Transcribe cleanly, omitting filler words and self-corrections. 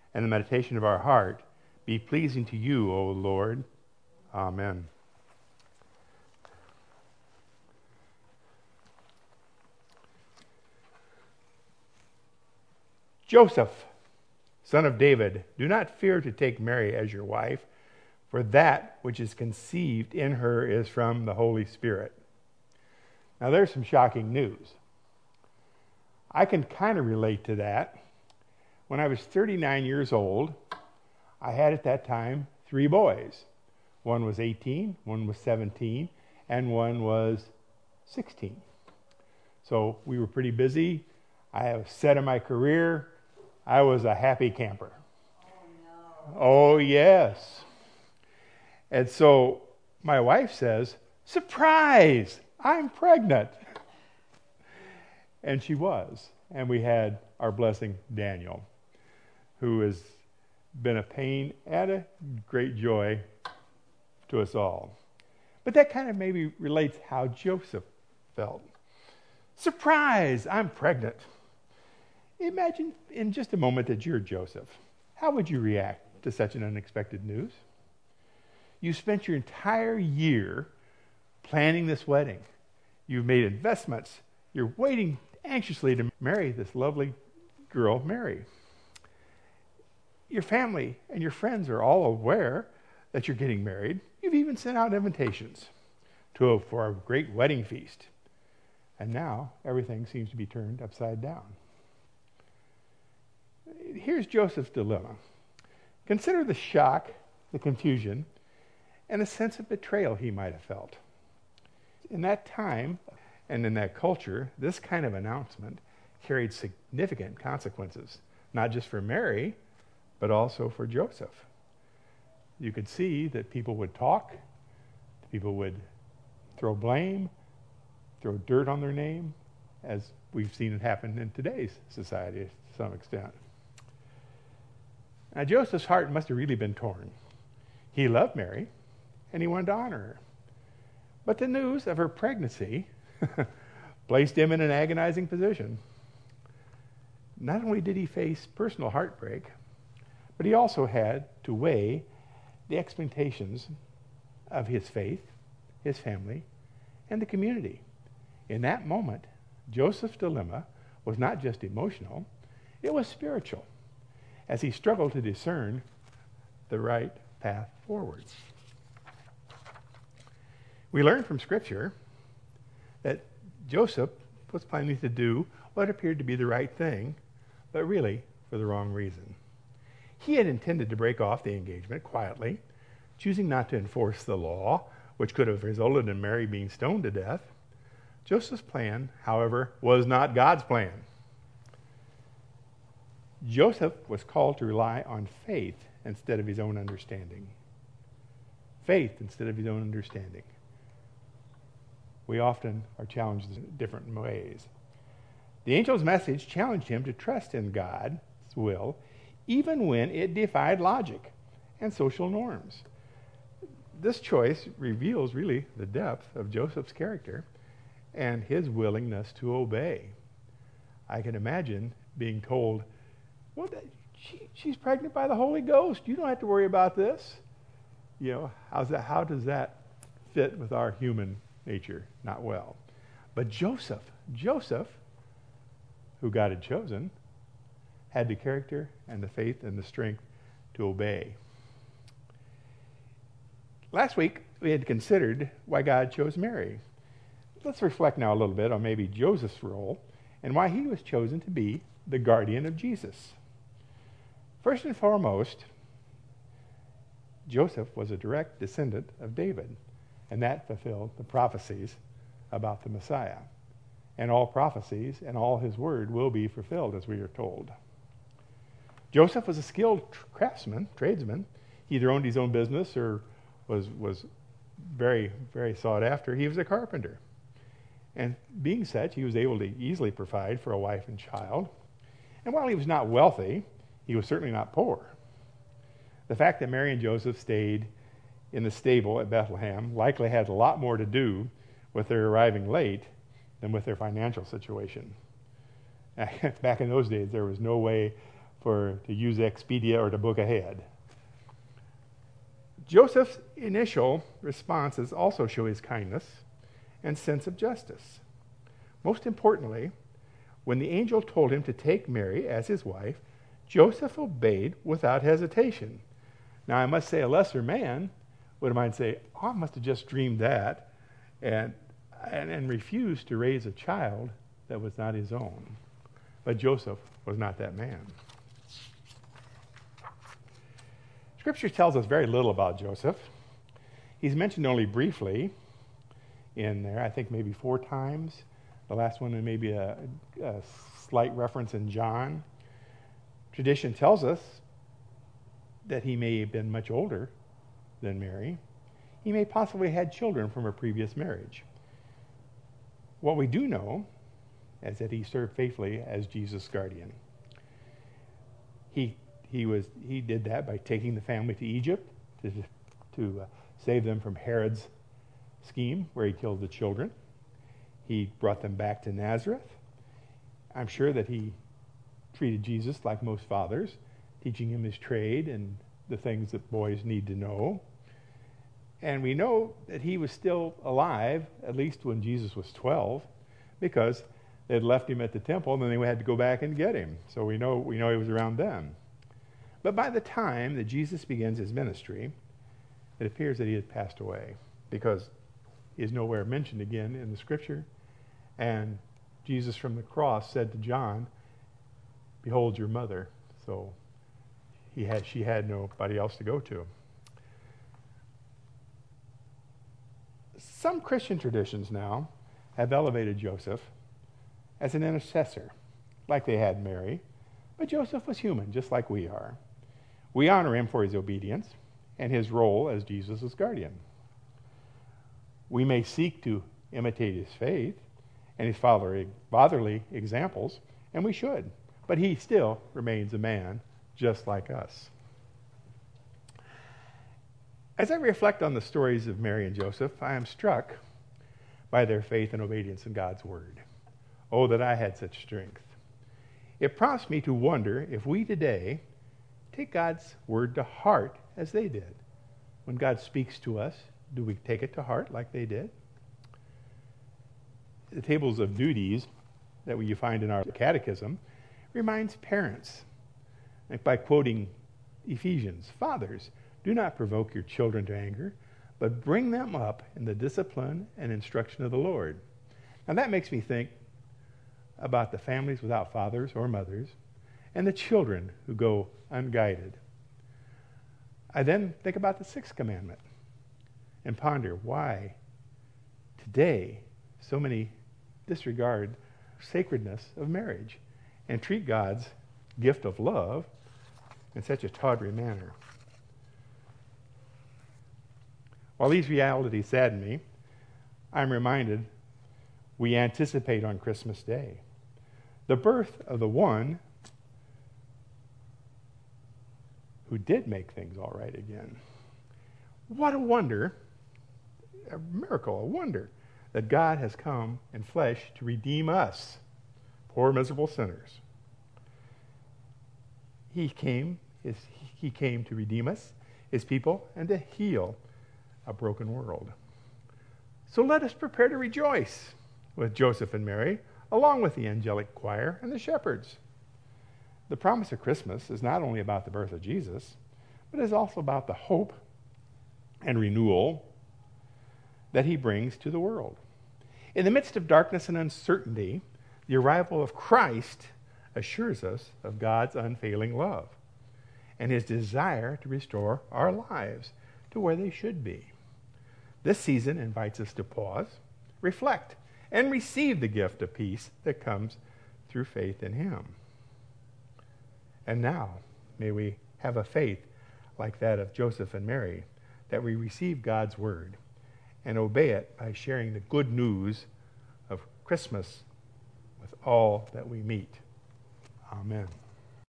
and the meditation of our heart be pleasing to you, O Lord. Amen. Joseph, son of David, do not fear to take Mary as your wife, for that which is conceived in her is from the Holy Spirit. Now there's some shocking news. I can kind of relate to that. When I was 39 years old, I had at that time 3 boys. One was 18, one was 17, and one was 16. So we were pretty busy. I was set in my career. I was a happy camper. Oh, no. Oh, yes. And so my wife says, surprise, I'm pregnant. And she was. And we had our blessing, Daniel, who has been a pain and a great joy to us all. But that kind of maybe relates how Joseph felt. Surprise, I'm pregnant. Imagine in just a moment that you're Joseph. How would you react to such an unexpected news? You spent your entire year planning this wedding. You've made investments. You're waiting anxiously to marry this lovely girl, Mary. Your family and your friends are all aware that you're getting married. You've even sent out invitations for a great wedding feast. And now everything seems to be turned upside down. Here's Joseph's dilemma. Consider the shock, the confusion, and the sense of betrayal he might have felt. In that time and in that culture, this kind of announcement carried significant consequences, not just for Mary, but also for Joseph. You could see that people would talk, people would throw blame, throw dirt on their name, as we've seen it happen in today's society to some extent. Now, Joseph's heart must have really been torn. He loved Mary, and he wanted to honor her. But the news of her pregnancy placed him in an agonizing position. Not only did he face personal heartbreak, but he also had to weigh the expectations of his faith, his family, and the community. In that moment, Joseph's dilemma was not just emotional, it was spiritual, as he struggled to discern the right path forward. We learn from Scripture that Joseph was planning to do what appeared to be the right thing, but really for the wrong reason. He had intended to break off the engagement quietly, choosing not to enforce the law, which could have resulted in Mary being stoned to death. Joseph's plan, however, was not God's plan. Joseph was called to rely on faith instead of his own understanding. Faith instead of his own understanding. We often are challenged in different ways. The angel's message challenged him to trust in God's will, even when it defied logic and social norms. This choice reveals really the depth of Joseph's character and his willingness to obey. I can imagine being told, well, she's pregnant by the Holy Ghost. You don't have to worry about this. You know, how does that fit with our human nature? Not well. But Joseph, who God had chosen, had the character and the faith and the strength to obey. Last week, we had considered why God chose Mary. Let's reflect now a little bit on maybe Joseph's role and why he was chosen to be the guardian of Jesus. First and foremost, Joseph was a direct descendant of David, and that fulfilled the prophecies about the Messiah. And all prophecies and all his word will be fulfilled, as we are told. Joseph was a skilled craftsman, tradesman. He either owned his own business or was very, very sought after. He was a carpenter. And being such, he was able to easily provide for a wife and child. And while he was not wealthy, he was certainly not poor. The fact that Mary and Joseph stayed in the stable at Bethlehem likely had a lot more to do with their arriving late than with their financial situation. Back in those days, there was no way to use Expedia or to book ahead. Joseph's initial responses also show his kindness and sense of justice. Most importantly, when the angel told him to take Mary as his wife, Joseph obeyed without hesitation. Now, I must say, a lesser man might say, "Oh, I must have just dreamed that," and refused to raise a child that was not his own. But Joseph was not that man. Scripture tells us very little about Joseph. He's mentioned only briefly in there, I think maybe 4 times. The last one, and maybe a slight reference in John. Tradition tells us that he may have been much older than Mary. He may possibly had children from a previous marriage. What we do know is that he served faithfully as Jesus' guardian. He did that by taking the family to Egypt to save them from Herod's scheme where he killed the children. He brought them back to Nazareth. I'm sure that he treated Jesus like most fathers, teaching him his trade and the things that boys need to know. And we know that he was still alive, at least when Jesus was 12, because they had left him at the temple and then they had to go back and get him. So we know he was around then. But by the time that Jesus begins his ministry, it appears that he had passed away, because he is nowhere mentioned again in the scripture. And Jesus from the cross said to John, "Behold your mother." So she had nobody else to go to. Some Christian traditions now have elevated Joseph as an intercessor, like they had Mary. But Joseph was human, just like we are. We honor him for his obedience and his role as Jesus' guardian. We may seek to imitate his faith and his fatherly examples, and we should. But he still remains a man just like us. As I reflect on the stories of Mary and Joseph, I am struck by their faith and obedience in God's word. Oh, that I had such strength. It prompts me to wonder if we today take God's word to heart as they did. When God speaks to us, do we take it to heart like they did? The tables of duties that you find in our catechism reminds parents, like by quoting Ephesians, "Fathers, do not provoke your children to anger, but bring them up in the discipline and instruction of the Lord." Now that makes me think about the families without fathers or mothers and the children who go unguided. I then think about the 6th commandment and ponder why today so many disregard sacredness of marriage and treat God's gift of love in such a tawdry manner. While these realities sadden me, I'm reminded we anticipate on Christmas Day the birth of the one who did make things all right again. What a wonder, a miracle, a wonder, that God has come in flesh to redeem us, poor miserable sinners. He came to redeem us, his people, and to heal a broken world. So let us prepare to rejoice with Joseph and Mary, along with the angelic choir and the shepherds. The promise of Christmas is not only about the birth of Jesus, but is also about the hope and renewal that he brings to the world. In the midst of darkness and uncertainty, the arrival of Christ assures us of God's unfailing love and his desire to restore our lives to where they should be. This season invites us to pause, reflect, and receive the gift of peace that comes through faith in him. And now, may we have a faith like that of Joseph and Mary, that we receive God's word and obey it by sharing the good news of Christmas with all that we meet. Amen.